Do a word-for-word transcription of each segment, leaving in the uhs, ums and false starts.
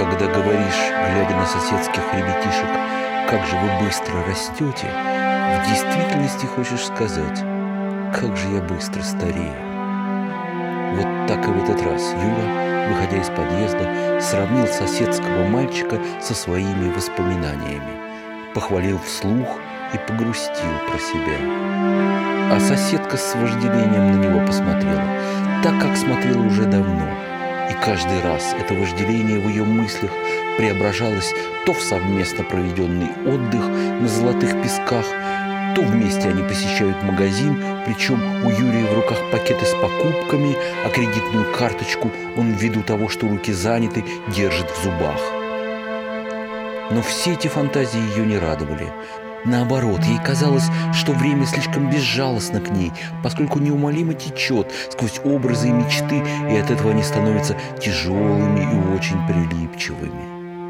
Когда говоришь, глядя на соседских ребятишек, как же вы быстро растете, в действительности хочешь сказать, как же я быстро старею. Вот так и в этот раз Юра, выходя из подъезда, сравнил соседского мальчика со своими воспоминаниями, похвалил вслух и погрустил про себя. А соседка с вожделением на него посмотрела, так как смотрела уже давно. И каждый раз это вожделение в ее мыслях преображалось то в совместно проведенный отдых на золотых песках, то вместе они посещают магазин, причем у Юрия в руках пакеты с покупками, а кредитную карточку он ввиду того, что руки заняты, держит в зубах. Но все эти фантазии ее не радовали. Наоборот, ей казалось, что время слишком безжалостно к ней, поскольку неумолимо течет сквозь образы и мечты, и от этого они становятся тяжелыми и очень прилипчивыми.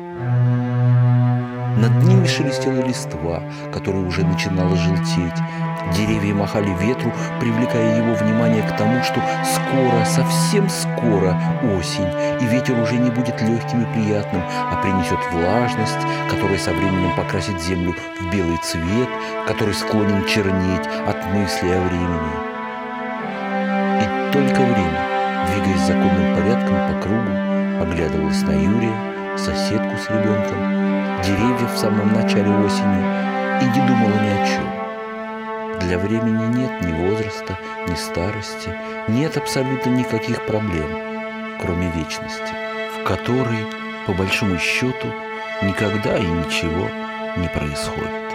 Над ними шелестела листва, которая уже начинала желтеть. Деревья махали ветру, привлекая его внимание к тому, что скоро, совсем скоро осень, и ветер уже не будет легким и приятным, а принесет влажность, которая со временем покрасит землю в белый цвет, который склонен чернеть от мысли о времени. И только время, двигаясь законным порядком по кругу, оглядывалось на Юрия, соседку с ребенком, деревьев в самом начале осени, и не думала ни о чем. Для времени нет ни возраста, ни старости, нет абсолютно никаких проблем, кроме вечности, в которой, по большому счету, никогда и ничего не происходит.